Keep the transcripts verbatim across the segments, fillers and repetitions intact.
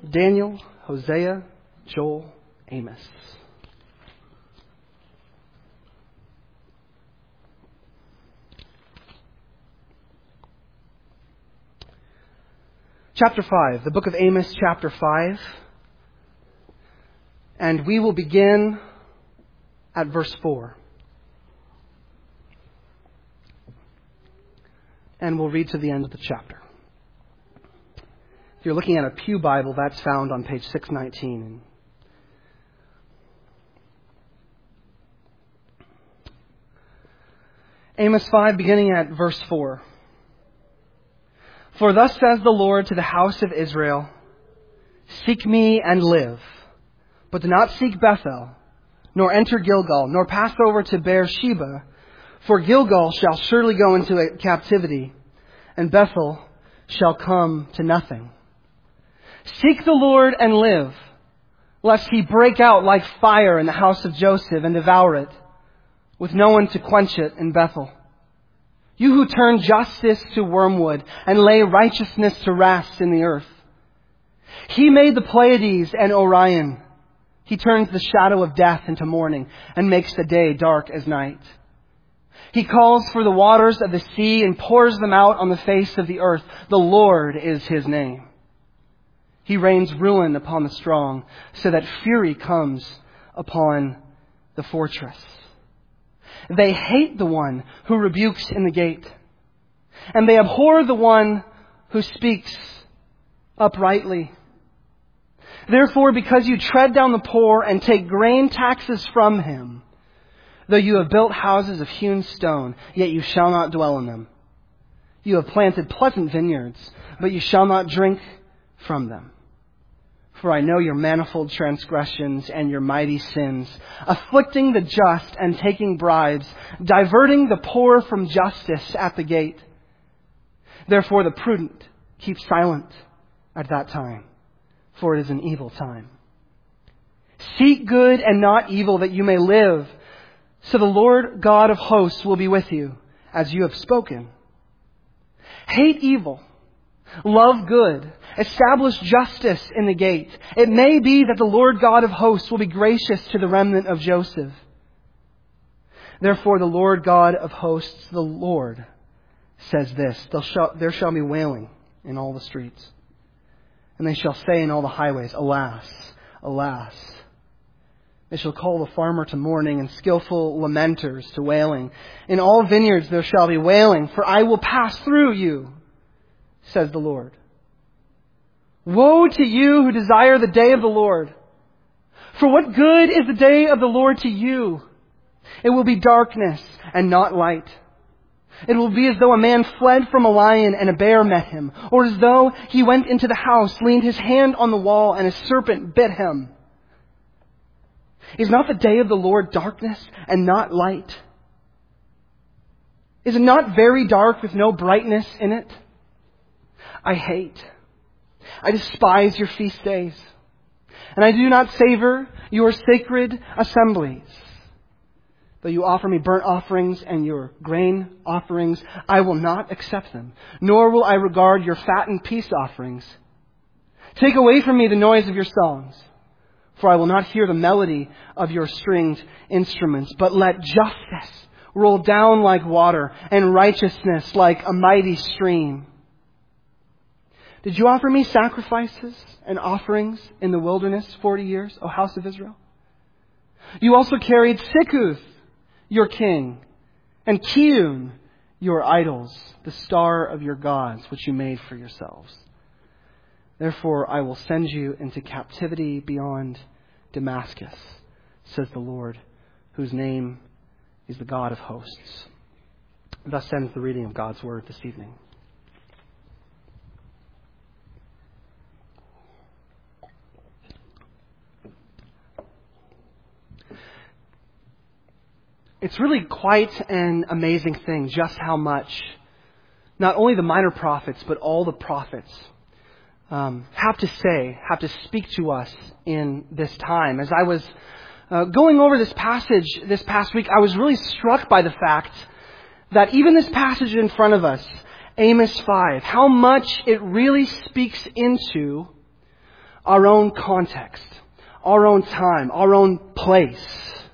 Daniel, Hosea, Joel, Amos. Chapter five, the book of Amos, chapter five. And we will begin at verse four. And we'll read to the end of the chapter. If you're looking at a Pew Bible, that's found on page six nineteen. Amos five, beginning at verse four. For thus says the Lord to the house of Israel, seek me and live, but do not seek Bethel, nor enter Gilgal, nor pass over to Beersheba, for Gilgal shall surely go into captivity, and Bethel shall come to nothing. Seek the Lord and live, lest he break out like fire in the house of Joseph and devour it, with no one to quench it in Bethel. You who turn justice to wormwood and lay righteousness to rest in the earth. He made the Pleiades and Orion. He turns the shadow of death into morning and makes the day dark as night. He calls for the waters of the sea and pours them out on the face of the earth. The Lord is his name. He rains ruin upon the strong, so that fury comes upon the fortress. They hate the one who rebukes in the gate, and they abhor the one who speaks uprightly. Therefore, because you tread down the poor and take grain taxes from him, though you have built houses of hewn stone, yet you shall not dwell in them. You have planted pleasant vineyards, but you shall not drink from them. For I know your manifold transgressions and your mighty sins, afflicting the just and taking bribes, diverting the poor from justice at the gate. Therefore the prudent keep silent at that time, for it is an evil time. Seek good and not evil, that you may live. So the Lord God of hosts will be with you, as you have spoken. Hate evil. Love good. Establish justice in the gate. It may be that the Lord God of hosts will be gracious to the remnant of Joseph. Therefore the Lord God of hosts, the Lord, says this, there shall be wailing in all the streets. And they shall say in all the highways, alas, alas. They shall call the farmer to mourning and skillful lamenters to wailing. In all vineyards there shall be wailing, for I will pass through you, says the Lord. Woe to you who desire the day of the Lord. For what good is the day of the Lord to you? It will be darkness and not light. It will be as though a man fled from a lion and a bear met him, or as though he went into the house, leaned his hand on the wall, and a serpent bit him. Is not the day of the Lord darkness and not light? Is it not very dark with no brightness in it? I hate, I despise your feast days, and I do not savor your sacred assemblies. Though you offer me burnt offerings and your grain offerings, I will not accept them, nor will I regard your fat and peace offerings. Take away from me the noise of your songs, for I will not hear the melody of your stringed instruments, but let justice roll down like water and righteousness like a mighty stream. Did you offer me sacrifices and offerings in the wilderness forty years, O house of Israel? You also carried Sikkuth, your king, and Kiun, your idols, the star of your gods, which you made for yourselves. Therefore I will send you into captivity beyond Damascus, says the Lord, whose name is the God of hosts. Thus ends the reading of God's word this evening. It's really quite an amazing thing just how much not only the minor prophets, but all the prophets um, have to say, have to speak to us in this time. As I was uh, going over this passage this past week, I was really struck by the fact that even this passage in front of us, Amos five, how much it really speaks into our own context, our own time, our own place.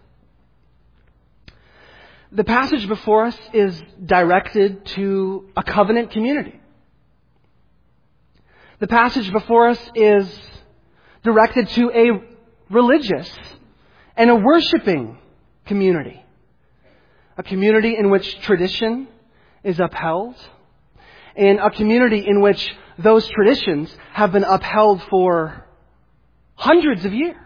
The passage before us is directed to a covenant community. The passage before us is directed to a religious and a worshiping community. A community in which tradition is upheld, and a community in which those traditions have been upheld for hundreds of years.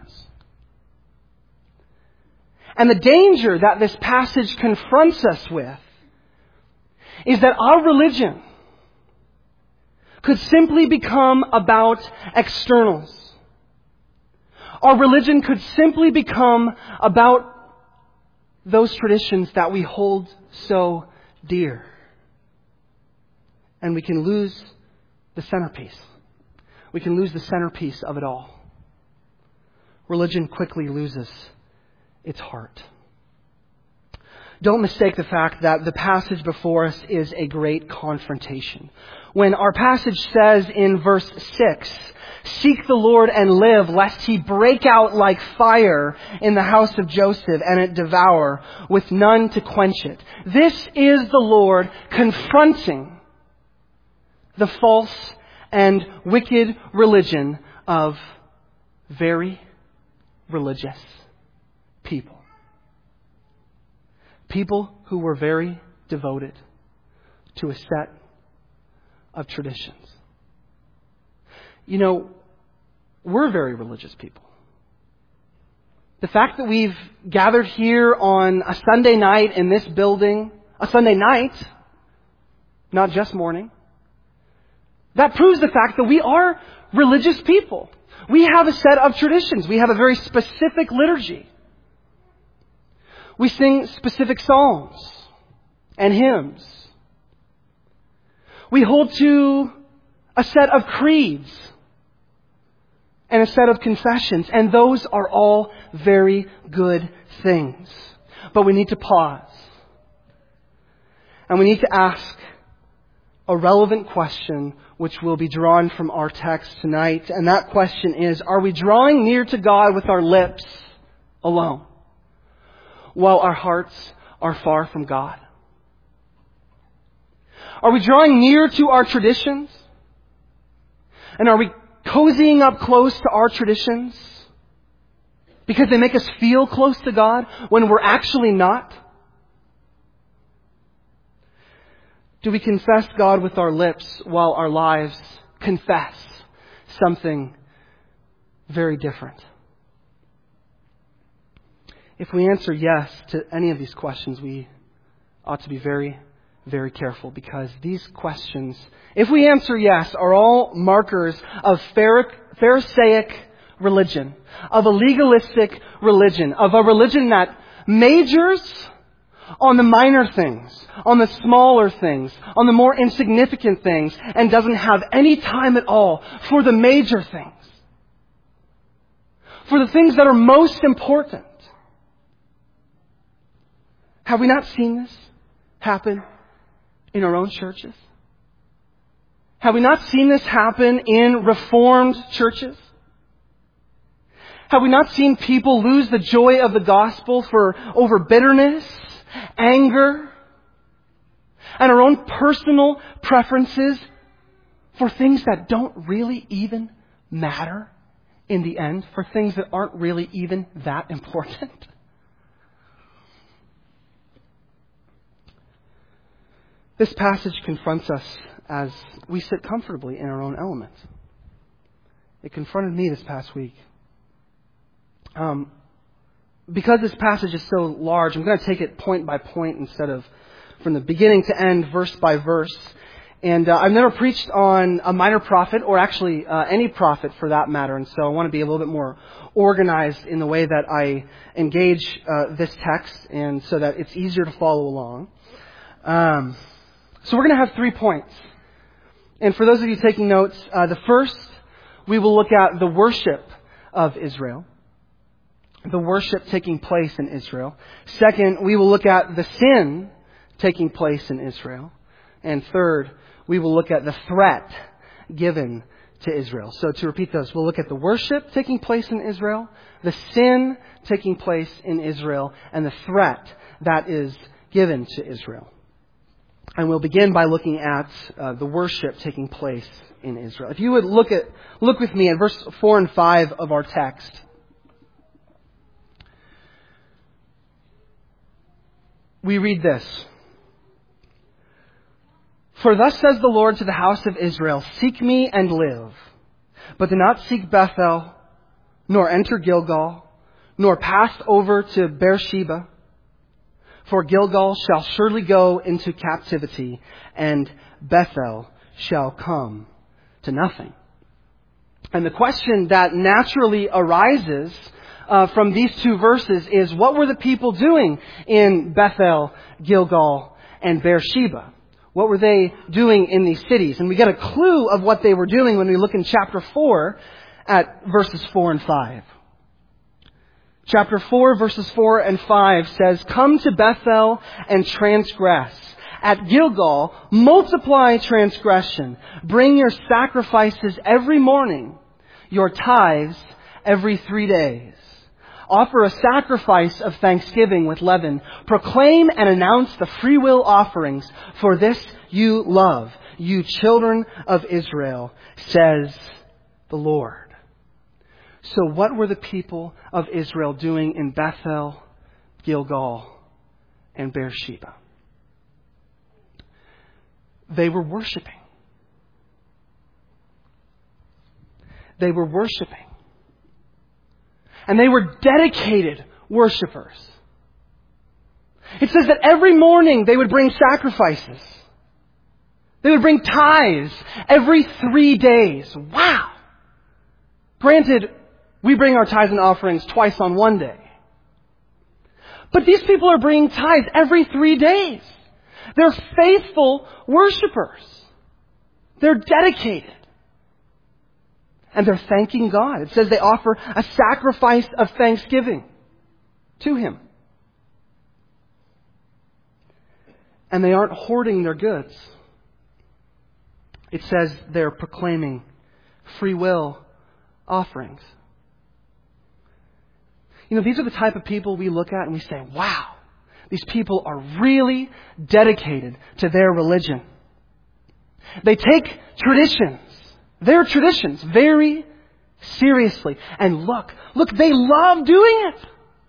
And the danger that this passage confronts us with is that our religion could simply become about externals. Our religion could simply become about those traditions that we hold so dear. And we can lose the centerpiece. We can lose the centerpiece of it all. Religion quickly loses its heart. Don't mistake the fact that the passage before us is a great confrontation. When our passage says in verse six, "Seek the Lord and live, lest He break out like fire in the house of Joseph and it devour, with none to quench it." This is the Lord confronting the false and wicked religion of very religious people. People who were very devoted to a set of traditions. You know, we're very religious people. The fact that we've gathered here on a Sunday night in this building, a Sunday night, not just morning, that proves the fact that we are religious people. We have a set of traditions. We have a very specific liturgy. We sing specific psalms and hymns. We hold to a set of creeds and a set of confessions, and those are all very good things. But we need to pause. And we need to ask a relevant question which will be drawn from our text tonight. And that question is, are we drawing near to God with our lips alone, while our hearts are far from God? Are we drawing near to our traditions? And are we cozying up close to our traditions because they make us feel close to God when we're actually not? Do we confess God with our lips while our lives confess something very different? If we answer yes to any of these questions, we ought to be very, very careful, because these questions, if we answer yes, are all markers of Pharisaic religion, of a legalistic religion, of a religion that majors on the minor things, on the smaller things, on the more insignificant things, and doesn't have any time at all for the major things, for the things that are most important. Have we not seen this happen in our own churches? Have we not seen this happen in Reformed churches? Have we not seen people lose the joy of the gospel for over bitterness, anger, and our own personal preferences for things that don't really even matter in the end, for things that aren't really even that important? This passage confronts us as we sit comfortably in our own element. It confronted me this past week. Um, because this passage is so large, I'm going to take it point by point instead of from the beginning to end, verse by verse. And uh, I've never preached on a minor prophet, or actually uh, any prophet for that matter, and so I want to be a little bit more organized in the way that I engage uh, this text, and so that it's easier to follow along. Um, so we're going to have three points. And for those of you taking notes, uh, the first, we will look at the worship of Israel. The worship taking place in Israel. Second, we will look at the sin taking place in Israel. And third, we will look at the threat given to Israel. So to repeat those, we'll look at the worship taking place in Israel, the sin taking place in Israel, and the threat that is given to Israel. And we'll begin by looking at uh, the worship taking place in Israel. If you would look at look with me at verse four and five of our text. We read this. For thus says the Lord to the house of Israel, seek me and live, but do not seek Bethel, nor enter Gilgal, nor pass over to Beersheba. For Gilgal shall surely go into captivity, and Bethel shall come to nothing. And the question that naturally arises uh, from these two verses is, what were the people doing in Bethel, Gilgal, and Beersheba? What were they doing in these cities? And we get a clue of what they were doing when we look in chapter four at verses four and five. Chapter four, verses four and five says, come to Bethel and transgress. At Gilgal, multiply transgression. Bring your sacrifices every morning, your tithes every three days. Offer a sacrifice of thanksgiving with leaven. Proclaim and announce the freewill offerings, for this you love, you children of Israel, says the Lord. So what were the people of Israel doing in Bethel, Gilgal, and Beersheba? They were worshiping. They were worshiping. And they were dedicated worshipers. It says that every morning they would bring sacrifices. They would bring tithes every three days. Wow! Granted, we bring our tithes and offerings twice on one day. But these people are bringing tithes every three days. They're faithful worshipers. They're dedicated. And they're thanking God. It says they offer a sacrifice of thanksgiving to Him. And they aren't hoarding their goods. It says they're proclaiming free will offerings. You know, these are the type of people we look at and we say, wow, these people are really dedicated to their religion. They take traditions, their traditions, very seriously. And look, look, they love doing it.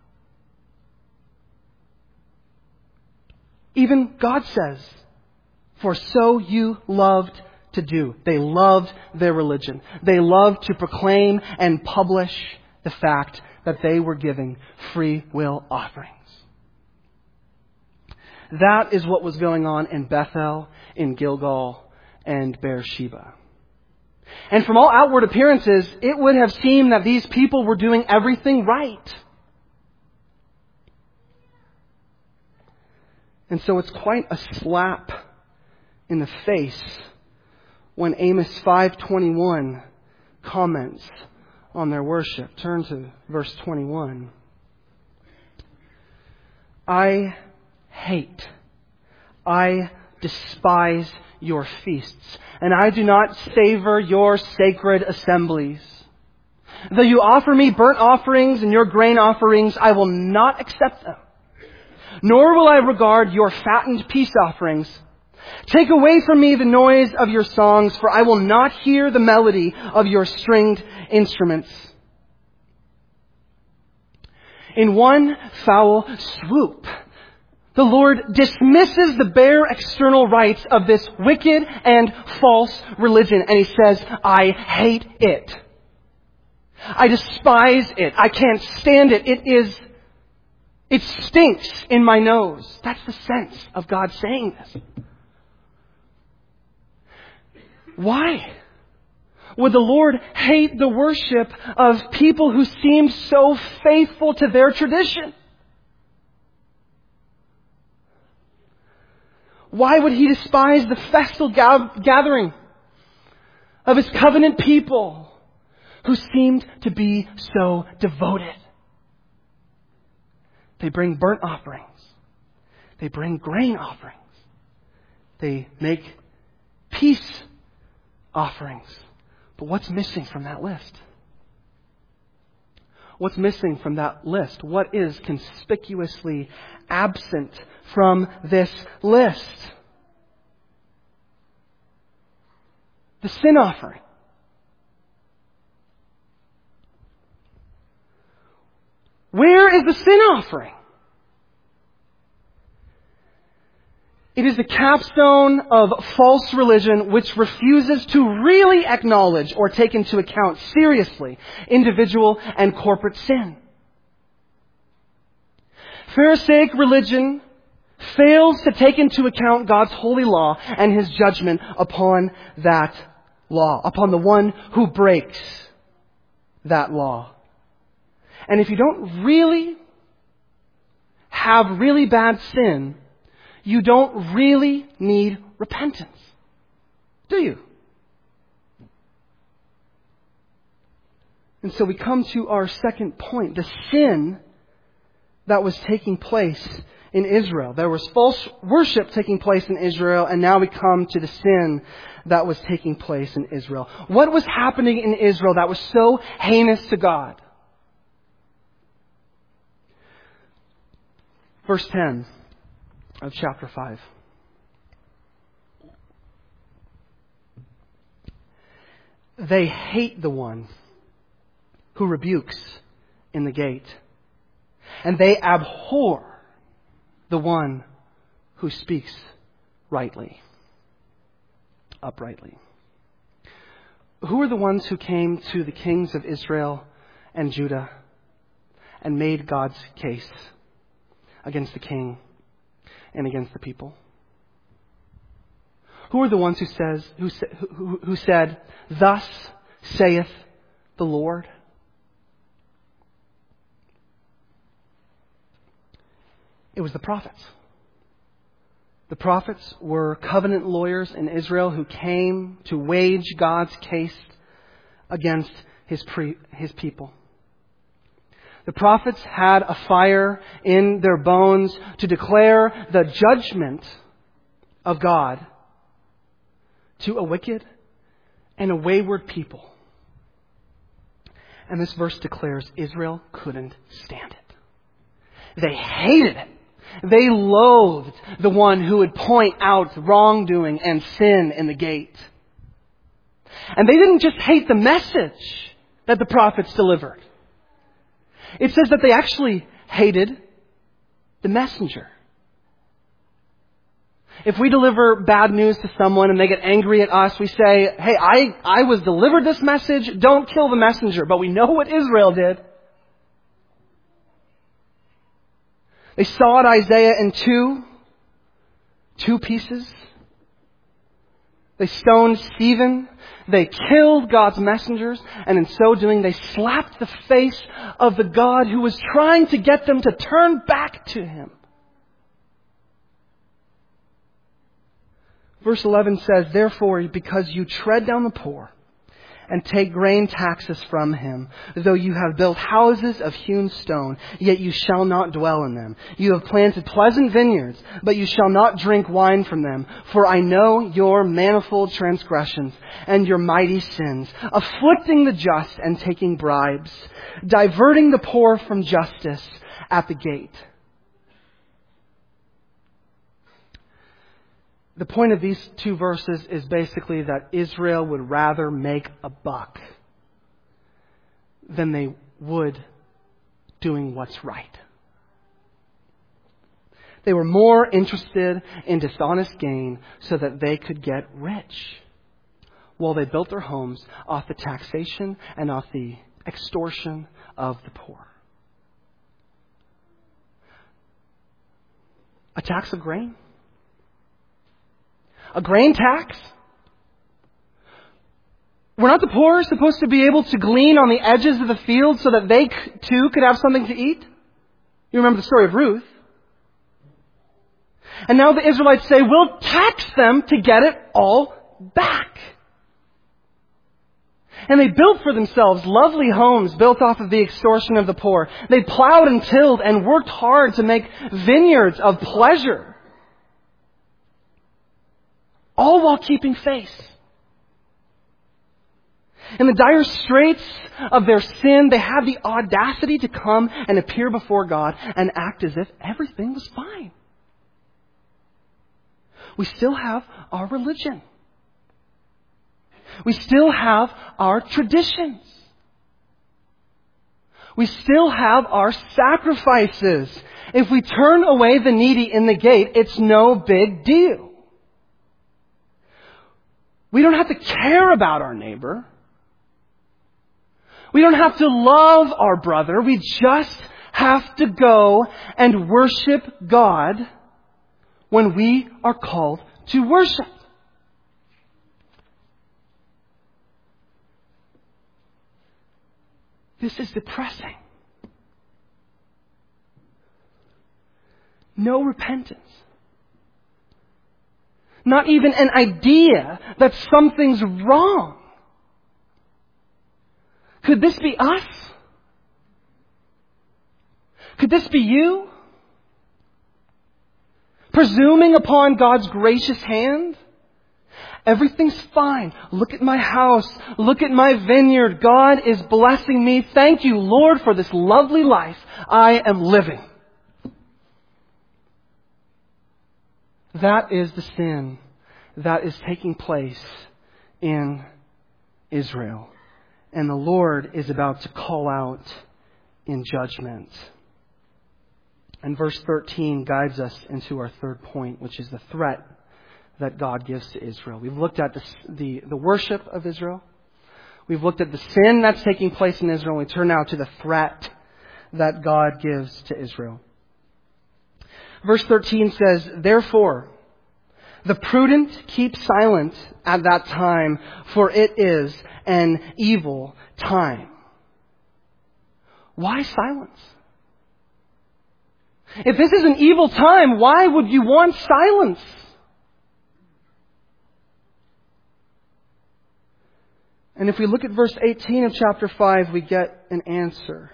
Even God says, for so you loved to do. They loved their religion. They loved to proclaim and publish the fact that they were giving free will offerings. That is what was going on in Bethel, in Gilgal, and Beersheba. And from all outward appearances, it would have seemed that these people were doing everything right. And so it's quite a slap in the face when Amos five twenty-one comments on their worship. Turn to verse twenty-one. I hate, I despise your feasts, and I do not savor your sacred assemblies. Though you offer me burnt offerings and your grain offerings, I will not accept them. Nor will I regard your fattened peace offerings. Take away from me the noise of your songs, for I will not hear the melody of your stringed instruments. In one foul swoop, the Lord dismisses the bare external rites of this wicked and false religion, and He says, I hate it. I despise it. I can't stand it. It is, it stinks in my nose. That's the sense of God saying this. Why would the Lord hate the worship of people who seemed so faithful to their tradition? Why would He despise the festal gathering of His covenant people who seemed to be so devoted? They bring burnt offerings. They bring grain offerings. They make peace offerings But what's missing from that list? What's missing from that list? What is conspicuously absent from this list? The sin offering. Where is the sin offering? It is the capstone of false religion which refuses to really acknowledge or take into account seriously individual and corporate sin. Pharisaic religion fails to take into account God's holy law and His judgment upon that law, upon the one who breaks that law. And if you don't really have really bad sin, you don't really need repentance, do you? And so we come to our second point, the sin that was taking place in Israel. There was false worship taking place in Israel, and now we come to the sin that was taking place in Israel. What was happening in Israel that was so heinous to God? Verse ten of chapter five. They hate the one who rebukes in the gate, and they abhor the one who speaks rightly, uprightly. Who are the ones who came to the kings of Israel and Judah and made God's case against the king and against the people? Who are the ones who says who, who, who said, "Thus saith the Lord"? It was the prophets. The prophets were covenant lawyers in Israel who came to wage God's case against his pre, his people. The prophets had a fire in their bones to declare the judgment of God to a wicked and a wayward people. And this verse declares Israel couldn't stand it. They hated it. They loathed the one who would point out wrongdoing and sin in the gate. And they didn't just hate the message that the prophets delivered. It says that they actually hated the messenger. If we deliver bad news to someone and they get angry at us, we say, "Hey, I, I was delivered this message. Don't kill the messenger." But we know what Israel did. They sawed Isaiah in two, two pieces. They stoned Stephen. They killed God's messengers. And in so doing, they slapped the face of the God who was trying to get them to turn back to Him. Verse eleven says, "Therefore, because you tread down the poor and take grain taxes from him, though you have built houses of hewn stone, yet you shall not dwell in them. You have planted pleasant vineyards, but you shall not drink wine from them. For I know your manifold transgressions and your mighty sins, afflicting the just and taking bribes, diverting the poor from justice at the gate." The point of these two verses is basically that Israel would rather make a buck than they would doing what's right. They were more interested in dishonest gain so that they could get rich, while they built their homes off the taxation and off the extortion of the poor. A tax of grain? A grain tax? Were not the poor supposed to be able to glean on the edges of the field so that they too could have something to eat? You remember the story of Ruth. And now the Israelites say, we'll tax them to get it all back. And they built for themselves lovely homes built off of the extortion of the poor. They plowed and tilled and worked hard to make vineyards of pleasure, all while keeping faith. In the dire straits of their sin, they have the audacity to come and appear before God and act as if everything was fine. We still have our religion. We still have our traditions. We still have our sacrifices. If we turn away the needy in the gate, it's no big deal. We don't have to care about our neighbor. We don't have to love our brother. We just have to go and worship God when we are called to worship. This is depressing. No repentance. Not even an idea that something's wrong. Could this be us? Could this be you? Presuming upon God's gracious hand? Everything's fine. Look at my house. Look at my vineyard. God is blessing me. Thank you, Lord, for this lovely life I am living. That is the sin that is taking place in Israel. And the Lord is about to call out in judgment. And verse thirteen guides us into our third point, which is the threat that God gives to Israel. We've looked at the, the, the worship of Israel. We've looked at the sin that's taking place in Israel. We turn now to the threat that God gives to Israel. Verse thirteen says, "Therefore, the prudent keep silent at that time, for it is an evil time." Why silence? If this is an evil time, why would you want silence? And if we look at verse eighteen of chapter five, we get an answer.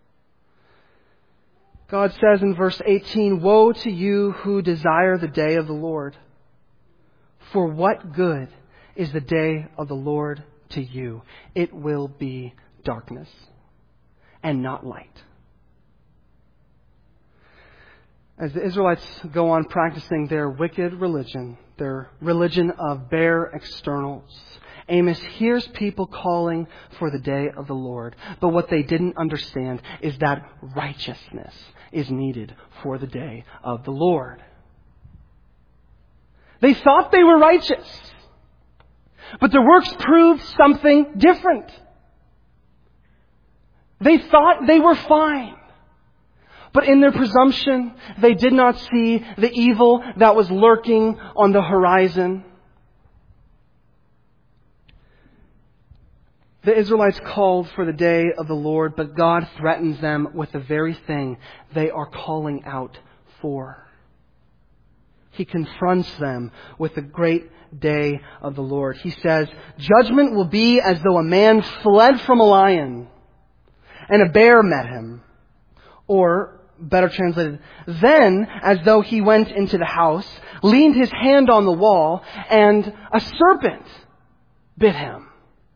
God says in verse eighteen, "Woe to you who desire the day of the Lord. For what good is the day of the Lord to you? It will be darkness and not light." As the Israelites go on practicing their wicked religion, their religion of bare externals, Amos hears people calling for the day of the Lord. But what they didn't understand is that righteousness is needed for the day of the Lord. They thought they were righteous, but their works proved something different. They thought they were fine, but in their presumption, they did not see the evil that was lurking on the horizon. The Israelites called for the day of the Lord, but God threatens them with the very thing they are calling out for. He confronts them with the great day of the Lord. He says, "Judgment will be as though a man fled from a lion and a bear met him." Or, better translated, "Then, as though he went into the house, leaned his hand on the wall, and a serpent bit him."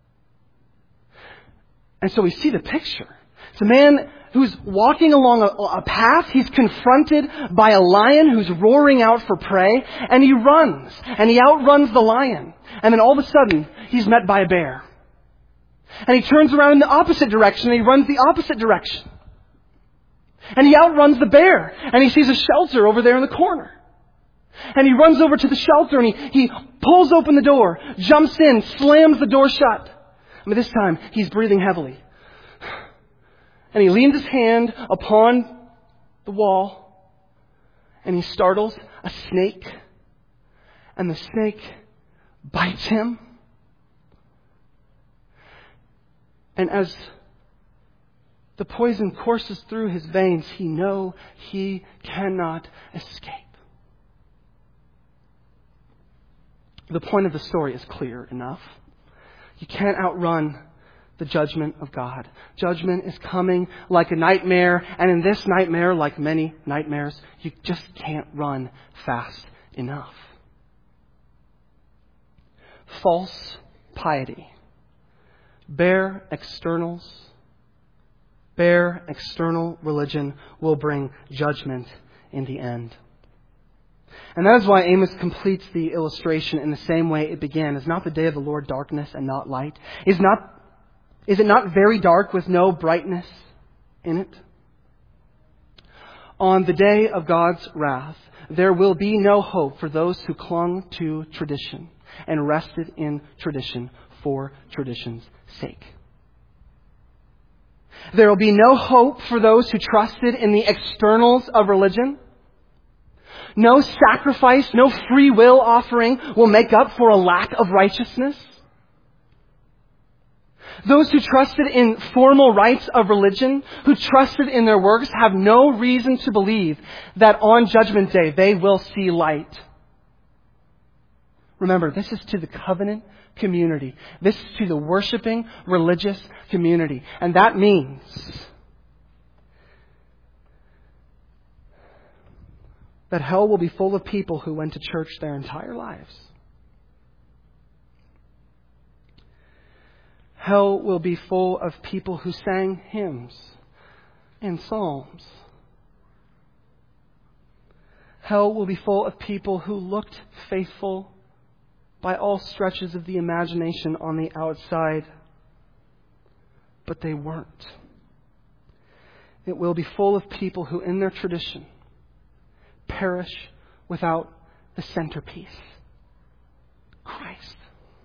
And so we see the picture. It's a man who's walking along a, a path. He's confronted by a lion who's roaring out for prey. And he runs. And he outruns the lion. And then all of a sudden, he's met by a bear. And he turns around in the opposite direction. And he runs the opposite direction. And he outruns the bear. And he sees a shelter over there in the corner. And he runs over to the shelter. And he, he pulls open the door. Jumps in. Slams the door shut. But this time, he's breathing heavily. And he leans his hand upon the wall. And he startles a snake. And the snake bites him. And as the poison courses through his veins, he knows he cannot escape. The point of the story is clear enough. You can't outrun the judgment of God. Judgment is coming like a nightmare, and in this nightmare, like many nightmares, you just can't run fast enough. False piety bare externals, bare external religion will bring judgment in the end. And that is why Amos completes the illustration in the same way it began. Is not the day of the Lord darkness and not light? Is not, is it not very dark with no brightness in it? On the day of God's wrath, there will be no hope for those who clung to tradition and rested in tradition for tradition's sake. There will be no hope for those who trusted in the externals of religion. No sacrifice, no free will offering will make up for a lack of righteousness. Those who trusted in formal rites of religion, who trusted in their works, have no reason to believe that on Judgment Day they will see light. Remember, this is to the covenant community. This is to the worshiping religious community. And that means that hell will be full of people who went to church their entire lives. Hell will be full of people who sang hymns and psalms. Hell will be full of people who looked faithful by all stretches of the imagination on the outside, but they weren't. It will be full of people who, in their tradition, perish without the centerpiece, Christ.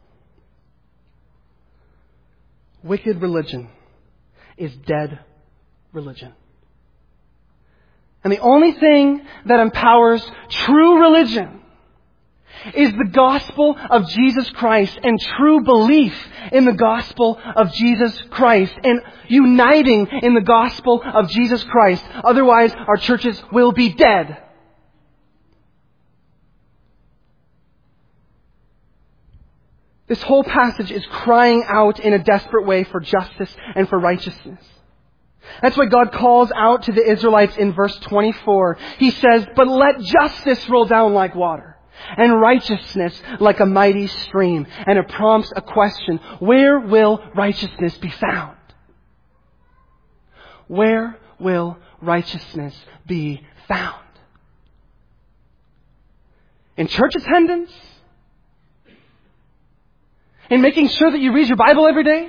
Wicked religion is dead religion. And the only thing that empowers true religion is the gospel of Jesus Christ and true belief in the gospel of Jesus Christ and uniting in the gospel of Jesus Christ. Otherwise, our churches will be dead. This whole passage is crying out in a desperate way for justice and for righteousness. That's why God calls out to the Israelites in verse twenty-four. He says, "But let justice roll down like water, and righteousness like a mighty stream." And it prompts a question: where will righteousness be found? Where will righteousness be found? In church attendance? In making sure that you read your Bible every day?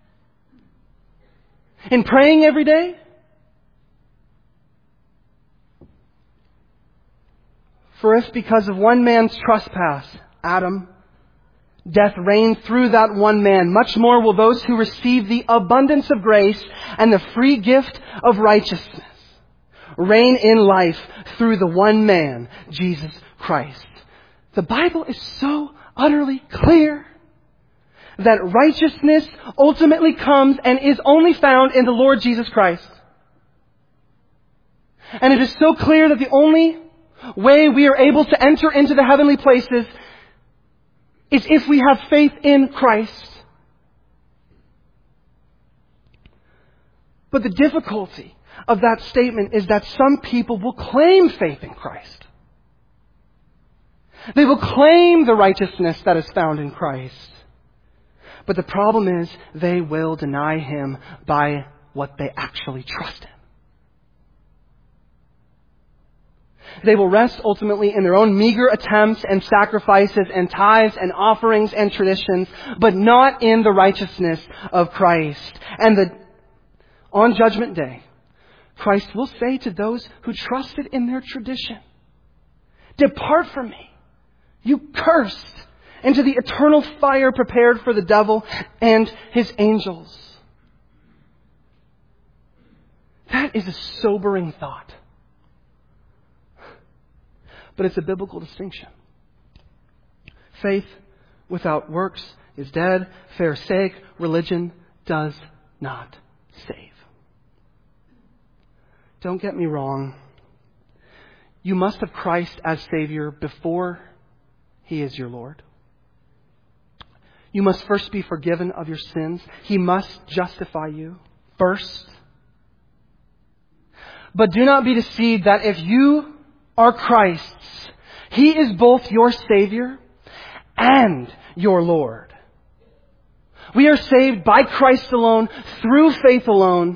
In praying every day? For if because of one man's trespass, Adam, death reigned through that one man, much more will those who receive the abundance of grace and the free gift of righteousness reign in life through the one man, Jesus Christ. The Bible is so utterly clear that righteousness ultimately comes and is only found in the Lord Jesus Christ. And it is so clear that the only way we are able to enter into the heavenly places is if we have faith in Christ. But the difficulty of that statement is that some people will claim faith in Christ. They will claim the righteousness that is found in Christ. But the problem is they will deny Him by what they actually trust in. They will rest ultimately in their own meager attempts and sacrifices and tithes and offerings and traditions, but not in the righteousness of Christ. And the, on Judgment Day, Christ will say to those who trusted in their tradition, "Depart from me, you cursed, into the eternal fire prepared for the devil and his angels." That is a sobering thought. But it's a biblical distinction. Faith without works is dead. Pharisaic religion does not save. Don't get me wrong. You must have Christ as Savior before He is your Lord. You must first be forgiven of your sins. He must justify you first. But do not be deceived that if you are Christ's, He is both your Savior and your Lord. We are saved by Christ alone, through faith alone.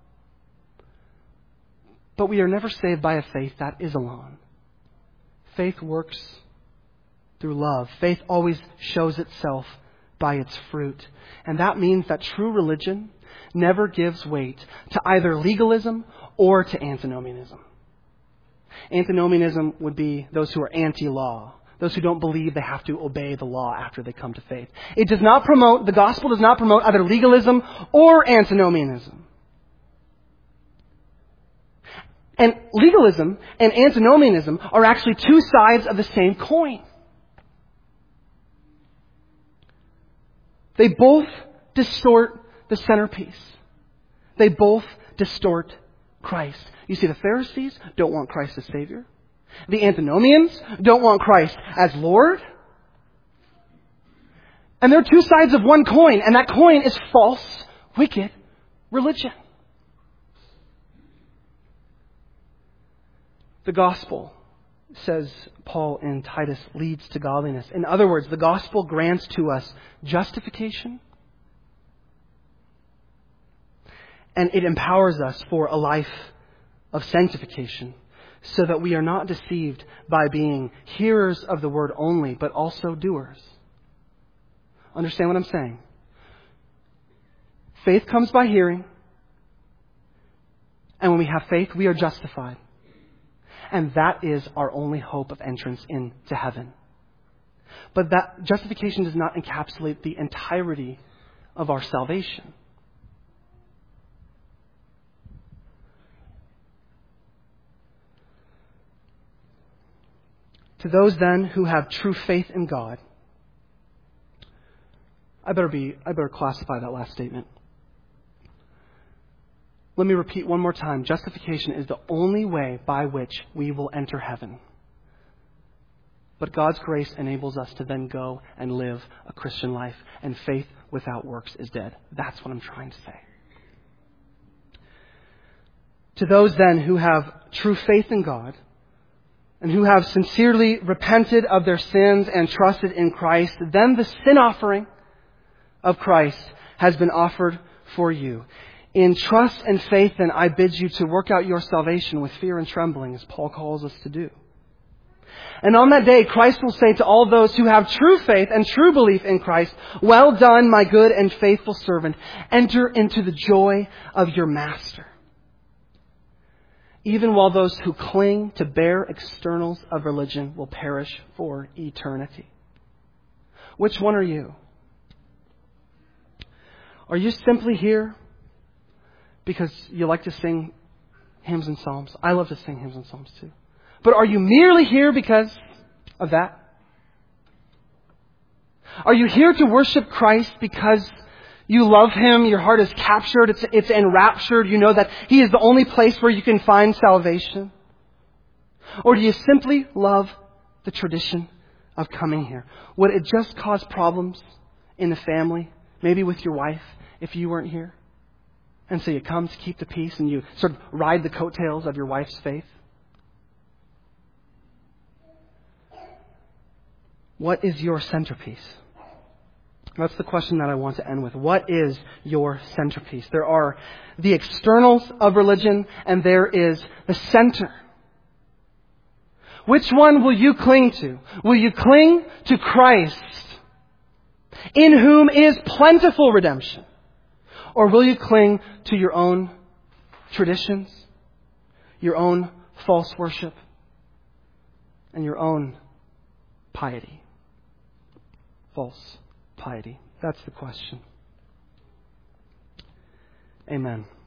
But we are never saved by a faith that is alone. Faith works through love. Faith always shows itself by its fruit. And that means that true religion never gives weight to either legalism or to antinomianism. Antinomianism would be those who are anti-law, those who don't believe they have to obey the law after they come to faith. It does not promote, the gospel does not promote either legalism or antinomianism. And legalism and antinomianism are actually two sides of the same coin. They both distort the centerpiece. They both distort Christ. You see, the Pharisees don't want Christ as Savior. The antinomians don't want Christ as Lord. And they're two sides of one coin, and that coin is false, wicked religion. The gospel, says Paul in Titus, leads to godliness. In other words, the gospel grants to us justification, and it empowers us for a life of sanctification, so that we are not deceived by being hearers of the word only, but also doers. Understand what I'm saying? Faith comes by hearing, and when we have faith, we are justified. And that is our only hope of entrance into heaven. But that justification does not encapsulate the entirety of our salvation. To those then who have true faith in God, I better be, I better classify that last statement. Let me repeat one more time. Justification is the only way by which we will enter heaven. But God's grace enables us to then go and live a Christian life. And faith without works is dead. That's what I'm trying to say. To those then who have true faith in God, and who have sincerely repented of their sins and trusted in Christ, then the sin offering of Christ has been offered for you. In trust and faith, then, I bid you to work out your salvation with fear and trembling, as Paul calls us to do. And on that day, Christ will say to all those who have true faith and true belief in Christ, "Well done, my good and faithful servant. Enter into the joy of your master." Even while those who cling to bare externals of religion will perish for eternity. Which one are you? Are you simply here because you like to sing hymns and psalms? I love to sing hymns and psalms too. But are you merely here because of that? Are you here to worship Christ because you love Him, your heart is captured, it's, it's enraptured, you know that He is the only place where you can find salvation? Or do you simply love the tradition of coming here? Would it just cause problems in the family, maybe with your wife, if you weren't here? And so you come to keep the peace and you sort of ride the coattails of your wife's faith? What is your centerpiece? That's the question that I want to end with. What is your centerpiece? There are the externals of religion and there is the center. Which one will you cling to? Will you cling to Christ, in whom is plentiful redemption? Or will you cling to your own traditions, your own false worship, and your own piety? False piety. That's the question. Amen.